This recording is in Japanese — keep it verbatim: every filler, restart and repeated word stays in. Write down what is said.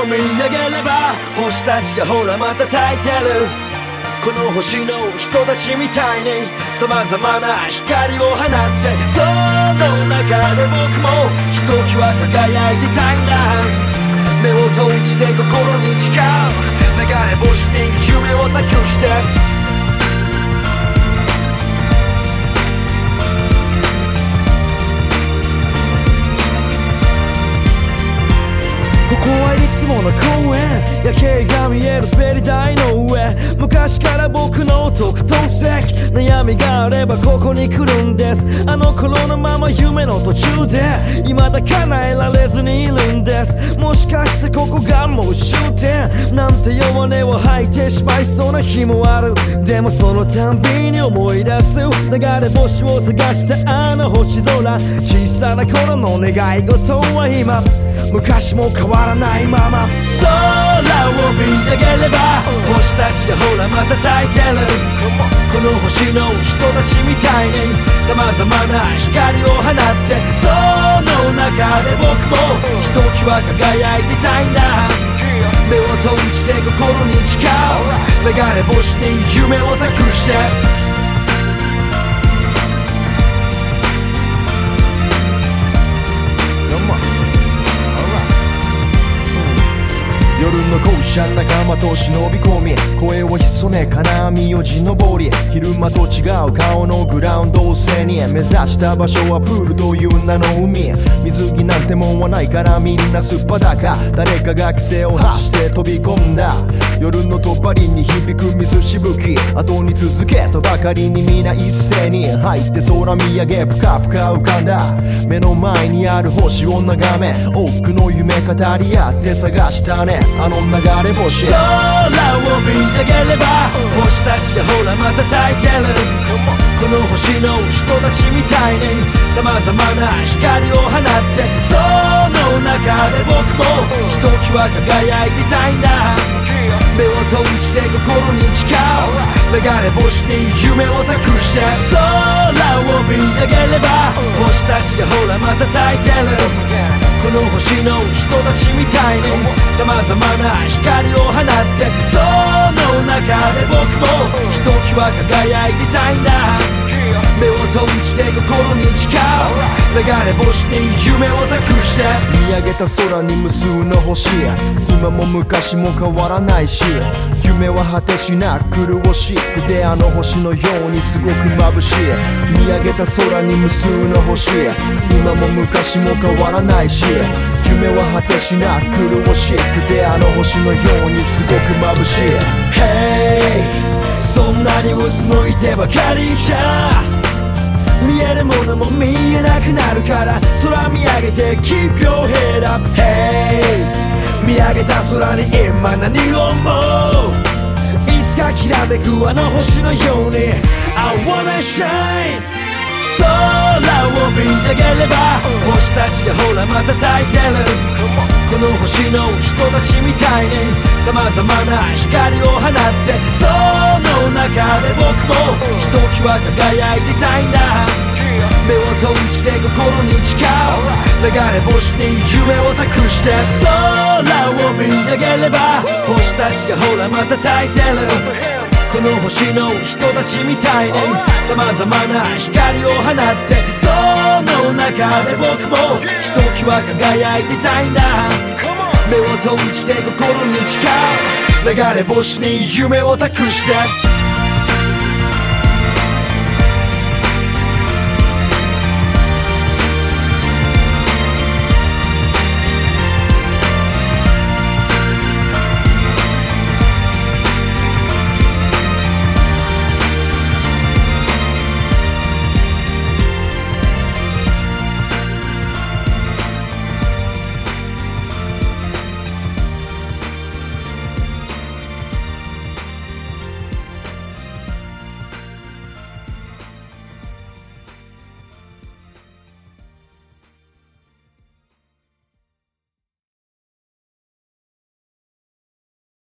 を見上げれば星たちがほらまた焚いてる。この星の人たちみたいに様々な光を放って、その中で僕もひときわ輝いてたいんだ。目を閉じて心に誓う、流れ星に夢を託して。ここはいつもの公園、夜景が見える滑り台の上。昔から僕の特等席、悩みがあればここに来るんです。あの頃のまま夢の途中で未だ叶えられずにいるんです。もしかしてここがもう終点なんて弱音を吐いてしまいそうな日もある。でもそのたんびに思い出す、流れ星を探したあの星空。小さな頃の願い事は今昔も変わらないまま。空を見上げれば星たちがほらまた焚いてる。この星の人たちみたいに様々な光を放って、その中で僕もひときわ輝いてたいんだ。目を閉じて心に誓う、流れ星に夢を託して。 夜の校舎仲間と忍び込み、声を潜め金網を地登り、昼間と違う顔のグラウンドを背に目指した場所はプールという名の海。水着なんてもんはないからみんなすっぱだか、誰かが規制を発して飛び込んだ。夜のとばりに響く水しぶき、後に続けとばかりに皆一斉に入って空見上げぷかぷか浮かんだ。目の前にある星を眺め多くの夢語り合って探したね、あの流れ星。 空を見上げれば星たちがほらまた焚いてる。この星の人たちみたいに様々な光を放って、その中で僕もひときわ輝いてたいんだ。目を閉じて心に誓う、流れ星に夢を託して。空を見上げれば星たちがほらまた焚いてる。この星の人たちみたいに様々な光を放って、その中で僕もひときわ輝いてたいんだ。目を閉じて心に誓う、流れ星に夢を託して。 見上げた空に無数の星、今も昔も変わらないし、夢は果てしなく苦しくてあの星のようにすごく眩しい。見上げた空に無数の星、今も昔も変わらないし、夢は果てしなく苦しくてあの星のようにすごく眩しい。 Hey、 そんなにうつむいてばかりじゃ見えるものも見えなくなるから、空見上げて Keep your head up。 Hey、 見上げた空に今何を思う、いつかきらめくあの星のように I wanna shine。 空を見上げれば星たちがほらまた焚いてる。この星の人たちみたいに様々な光を放って、その中で僕もひときわ輝いてたいんだ。目を閉じて心に誓う、流れ星に夢を託して。空を見上げれば星たちがほらまた焚いてる。この星の人たちみたいに様々な光を放って、その中で僕もひときわ輝いてたいんだ。目を閉じて心に誓う、流れ星に夢を託して。